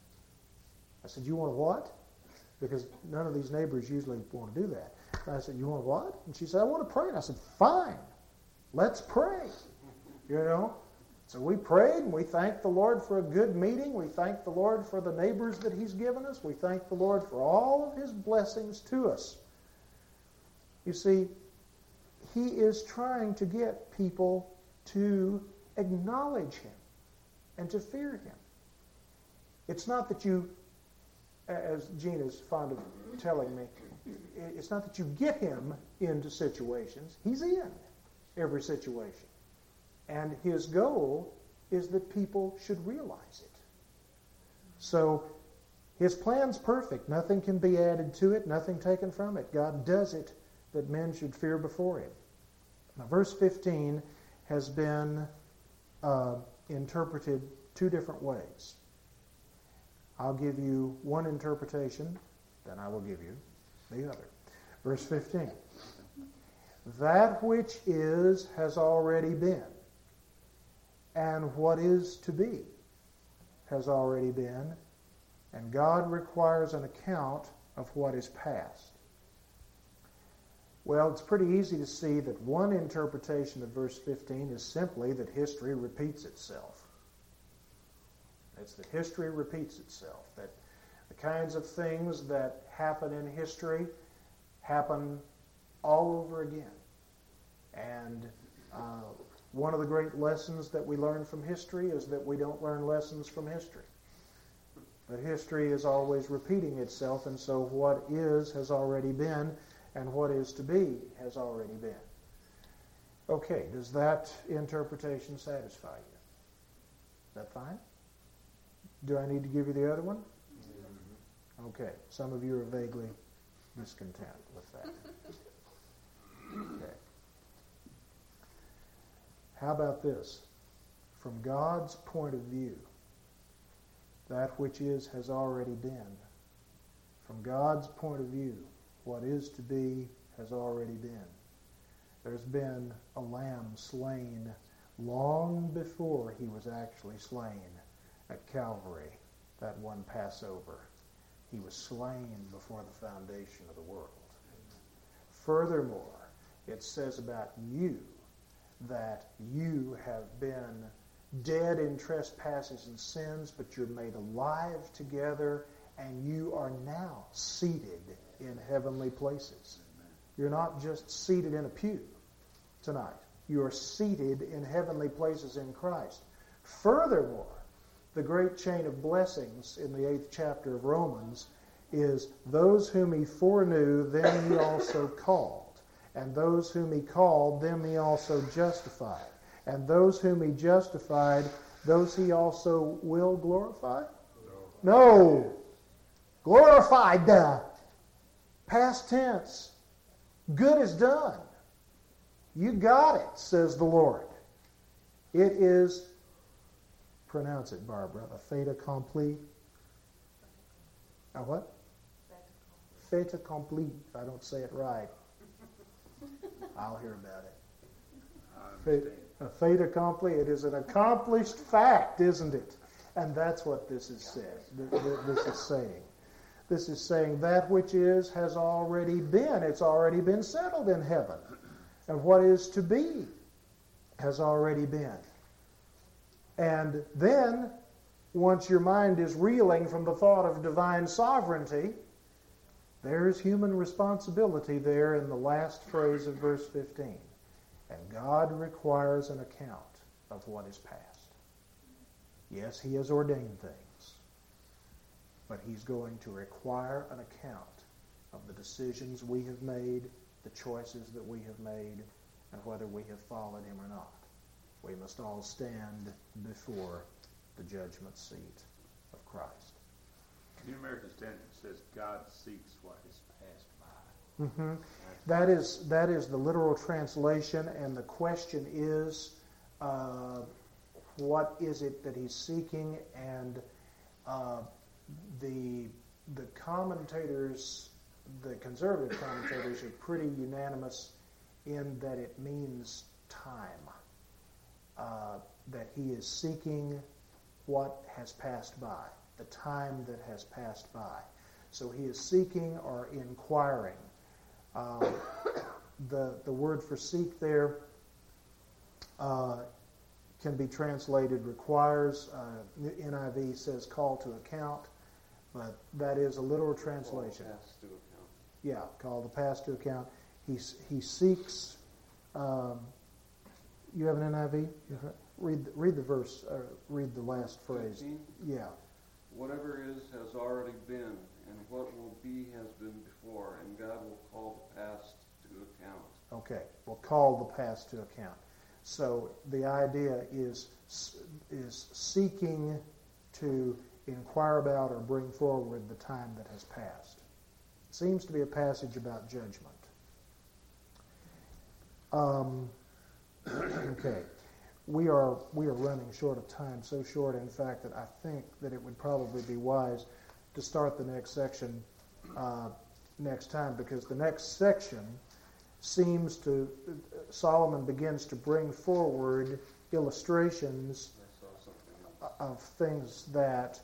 S1: I said, "You want to what?" Because none of these neighbors usually want to do that. I said, "You want what?" And she said, "I want to pray." And I said, "Fine, let's pray." So we prayed, and we thanked the Lord for a good meeting. We thanked the Lord for the neighbors that He's given us. We thanked the Lord for all of His blessings to us. You see, He is trying to get people to acknowledge Him and to fear Him. It's not that you, as Gene is fond of telling me, it's not that you get Him into situations. He's in every situation. And His goal is that people should realize it. So His plan's perfect. Nothing can be added to it, nothing taken from it. God does it that men should fear before Him. Now, verse 15 has been interpreted two different ways. I'll give you one interpretation, then I will give you the other. Verse 15. That which is has already been, and what is to be has already been, and God requires an account of what is past. Well, it's pretty easy to see that one interpretation of verse 15 is simply that history repeats itself. It's that history repeats itself, that the kinds of things that happen in history happen all over again. And one of the great lessons that we learn from history is that we don't learn lessons from history. But history is always repeating itself, and so what is has already been, and what is to be has already been. Okay, does that interpretation satisfy you? Is that fine? Do I need to give you the other one? Okay, some of you are vaguely discontent with that. Okay. How about this? From God's point of view, that which is has already been. From God's point of view, what is to be has already been. There's been a lamb slain long before He was actually slain at Calvary, that one Passover. He was slain before the foundation of the world. Furthermore, it says about you that you have been dead in trespasses and sins, but you're made alive together, and you are now seated in heavenly places. You're not just seated in a pew tonight. You are seated in heavenly places in Christ. Furthermore, the great chain of blessings in the 8th chapter of Romans is those whom He foreknew, them He also called. And those whom He called, them He also justified. And those whom He justified, those He also will glorify? No. Glorified. Past tense. Good is done. You got it, says the Lord. It is, pronounce it, Barbara, a fait accompli. A what? Fait accompli. If I don't say it right, I'll hear about it. A fait accompli. It is an accomplished fact, isn't it? And that's what this is saying. This is saying. This is saying that which is has already been. It's already been settled in heaven. And what is to be has already been. And then, once your mind is reeling from the thought of divine sovereignty, there's human responsibility there in the last phrase of verse 15. And God requires an account of what is past. Yes, He has ordained things, but He's going to require an account of the decisions we have made, the choices that we have made, and whether we have followed Him or not. We must all stand before the judgment seat of Christ.
S3: New American Standard says God seeks what is passed by.
S1: Mm-hmm. That is the literal translation, and the question is, what is it that He's seeking? And the commentators, the conservative commentators, are pretty unanimous in that it means time. That He is seeking what has passed by, the time that has passed by. So He is seeking or inquiring. The word for seek there can be translated requires. NIV says call to account, but that is a literal translation.
S4: Call the past to account.
S1: Yeah, call the past to account. He seeks. You have an NIV?
S4: Yeah.
S1: Read the verse. Read the last phrase.
S4: 15?
S1: Yeah.
S4: Whatever is has already been, and what will be has been before, and God will call the past to account.
S1: Okay. We'll call the past to account. So the idea is seeking to inquire about or bring forward the time that has passed. Seems to be a passage about judgment. Okay. We are running short of time, so short, in fact, that I think that it would probably be wise to start the next section next time, because the next section seems to, Solomon begins to bring forward illustrations of things that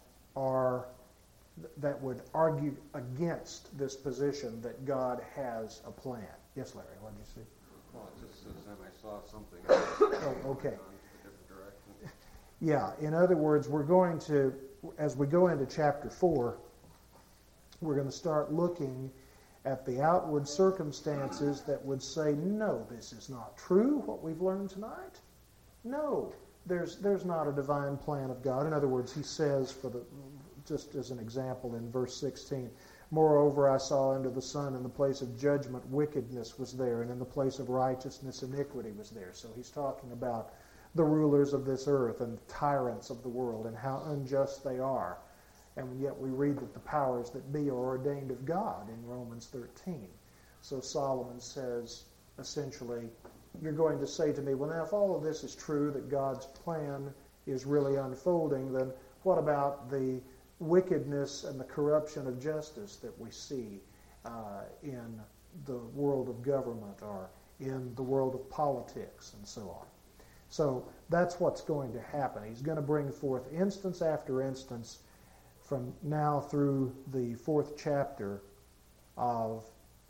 S1: would argue against this position that God has a plan. Yes, Larry, what did you see?
S4: Well, it just says, and I saw something else.
S1: Oh, okay.
S4: Different direction.
S1: Yeah, in other words, we're going to, as we go into chapter 4, we're going to start looking at the outward circumstances that would say, no, this is not true, what we've learned tonight. No, there's not a divine plan of God. In other words, he says, just as an example in verse 16, moreover, I saw under the sun in the place of judgment wickedness was there, and in the place of righteousness iniquity was there. So he's talking about the rulers of this earth and the tyrants of the world and how unjust they are. And yet we read that the powers that be are ordained of God in Romans 13. So Solomon says, essentially, you're going to say to me, well, now if all of this is true, that God's plan is really unfolding, then what about the wickedness and the corruption of justice that we see in the world of government or in the world of politics and so on? So that's what's going to happen. He's going to bring forth instance after instance from now through the 4th chapter of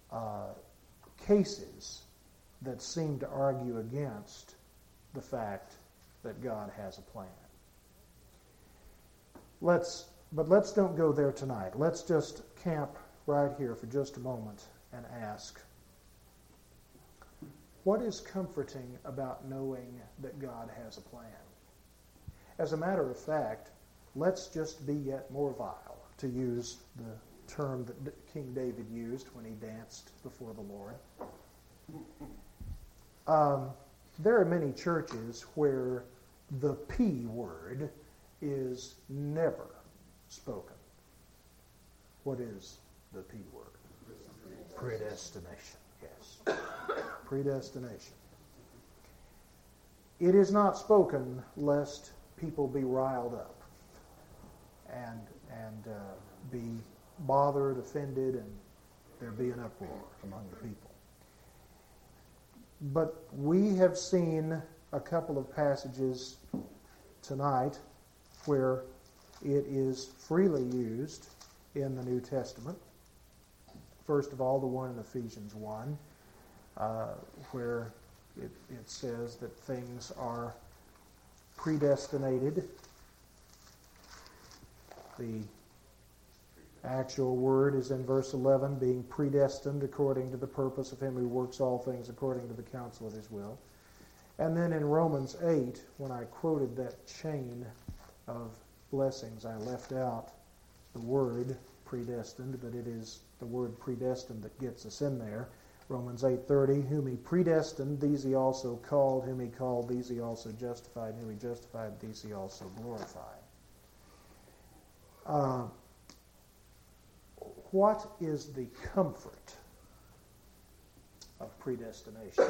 S1: cases that seem to argue against the fact that God has a plan. But let's don't go there tonight. Let's just camp right here for just a moment and ask, what is comforting about knowing that God has a plan? As a matter of fact, let's just be yet more vile, to use the term that King David used when he danced before the Lord. There are many churches where the P word is never spoken. What is the P word? Predestination. Yes. Predestination. It is not spoken lest people be riled up and be bothered, offended, and there be an uproar among the people. But we have seen a couple of passages tonight where it is freely used in the New Testament. First of all, the one in Ephesians 1, where it says that things are predestinated. The actual word is in verse 11, being predestined according to the purpose of him who works all things according to the counsel of his will. And then in Romans 8, when I quoted that chain of blessings, I left out the word predestined, but it is the word predestined that gets us in there. Romans 8:30, whom he predestined, these he also called, whom he called, these he also justified, whom he justified, these he also glorified. What is the comfort of predestination?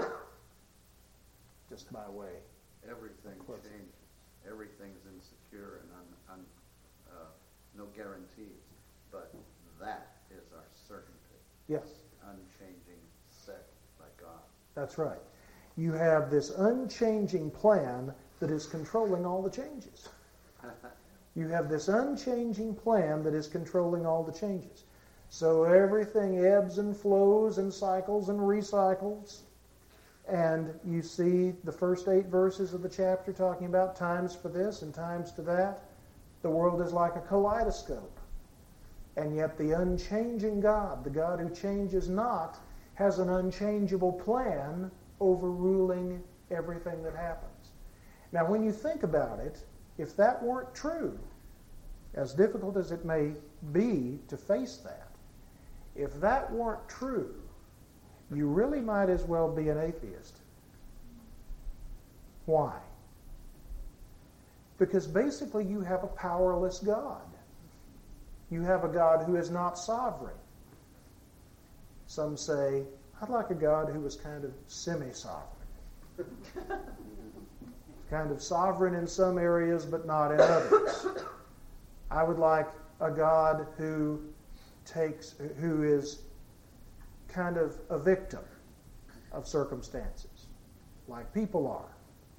S1: Just by way.
S4: Everything changes. Everything's insecure and no guarantees. But that is our certainty.
S1: Yes.
S4: Unchanging, set by God.
S1: That's right. You have this unchanging plan that is controlling all the changes. You have this unchanging plan that is controlling all the changes. So everything ebbs and flows and cycles and recycles. And you see the first 8 verses of the chapter talking about times for this and times to that. The world is like a kaleidoscope. And yet the unchanging God, the God who changes not, has an unchangeable plan overruling everything that happens. Now when you think about it, if that weren't true, as difficult as it may be to face that, if that weren't true, you really might as well be an atheist. Why? Because basically you have a powerless God. You have a God who is not sovereign. Some say, I'd like a God who was kind of semi-sovereign. Kind of sovereign in some areas, but not in others. I would like a God who is kind of a victim of circumstances, like people are.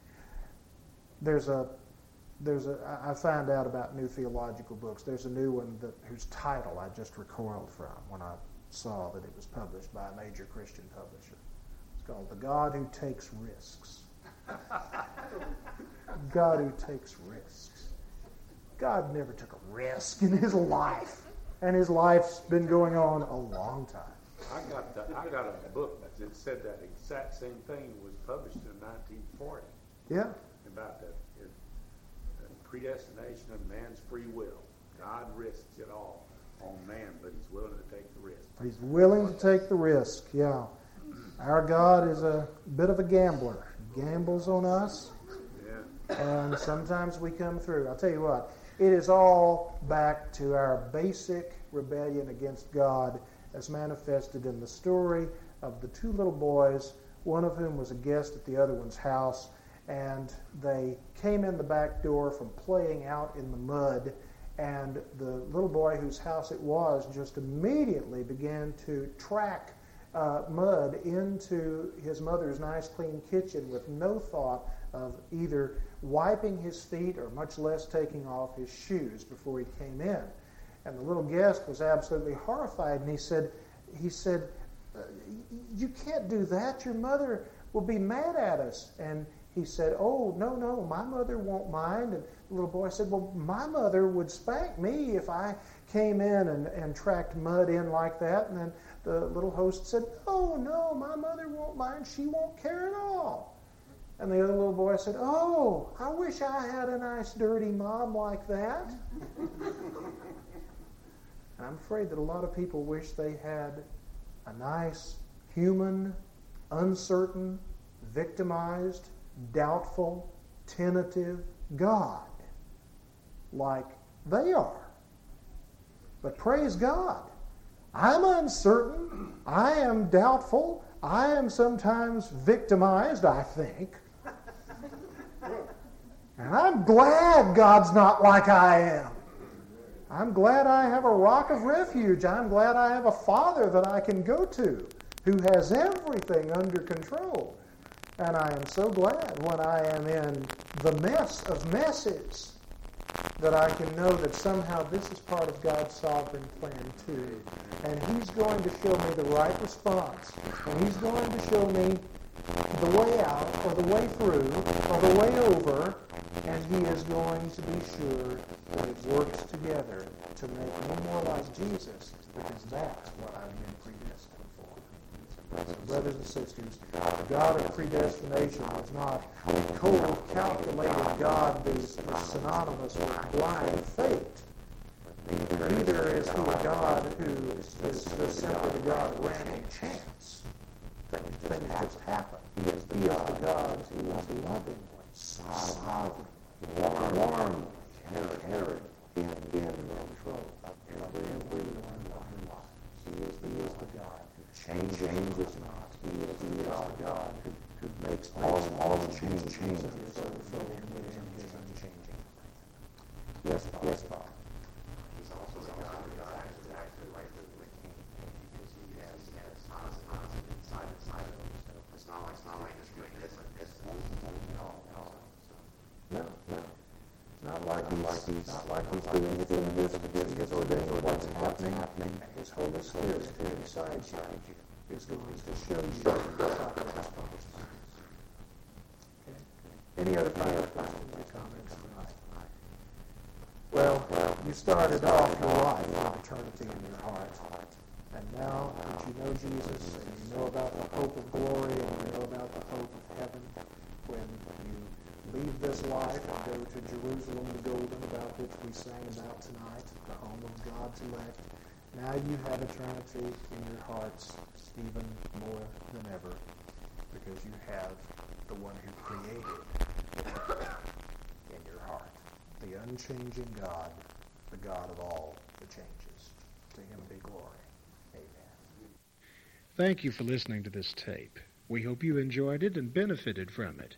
S1: I found out about new theological books. There's a new one whose title I just recoiled from when I saw that it was published by a major Christian publisher. It's called The God Who Takes Risks. God who takes risks. God never took a risk in his life, and his life's been going on a long time.
S3: I got a book that said that exact same thing, was published in 1940.
S1: Yeah.
S3: About the predestination of man's free will. God risks it all on man, but he's willing to take the risk.
S1: He's willing to take the risk, yeah. Our God is a bit of a gambler. He gambles on us, and sometimes we come through. I'll tell you what, it is all back to our basic rebellion against God as manifested in the story of the 2 little boys, one of whom was a guest at the other one's house, and they came in the back door from playing out in the mud, and the little boy whose house it was just immediately began to track mud into his mother's nice clean kitchen with no thought of either wiping his feet or much less taking off his shoes before he came in. And the little guest was absolutely horrified, and he said, you can't do that. Your mother will be mad at us. And he said, oh, no, my mother won't mind. And the little boy said, well, my mother would spank me if I came in and tracked mud in like that. And then the little host said, oh, no, my mother won't mind. She won't care at all. And the other little boy said, oh, I wish I had a nice dirty mom like that. And I'm afraid that a lot of people wish they had a nice, human, uncertain, victimized, doubtful, tentative God like they are. But praise God, I'm uncertain, I am doubtful, I am sometimes victimized, I think. And I'm glad God's not like I am. I'm glad I have a rock of refuge. I'm glad I have a Father that I can go to who has everything under control. And I am so glad when I am in the mess of messes that I can know that somehow this is part of God's sovereign plan too. And He's going to show me the right response. And He's going to show me the way out, or the way through, or the way over, and He is going to be sure that it works together to make me more like Jesus, because that's what I've been predestined for. So brothers and sisters, the God of predestination is not a cold, calculated God that is synonymous with blind fate. Neither is He a God who is just simply the God of random chance. Things just happen. He is the God who is lovingly, sovereign, warm, caring, in control of every one of our lives. He is the God who changes not. He is the God who makes all the changes in His unfolding within His unchanging plan. Yes, Father. He's also the God who acts exactly like the King, because He has positive inside of himself. It's not like His goodness. No. Not like he's doing it in this ordained what's happening. And His Holy Spirit inside you is going to show you the top of His purpose. Okay. Any other final questions or comments tonight? Well, you started off your life with eternity in your heart. And now that you know Jesus, and you know about the hope of glory, and you know about the hope of heaven, when you leave this life and go to Jerusalem the Golden, about which we sang about tonight, the home of God's elect, now you have eternity in your hearts even more than ever, because you have the one who created in your heart, the unchanging God, the God of all the changes. To Him be glory. Amen.
S8: Thank you for listening to this tape. We hope you enjoyed it and benefited from it.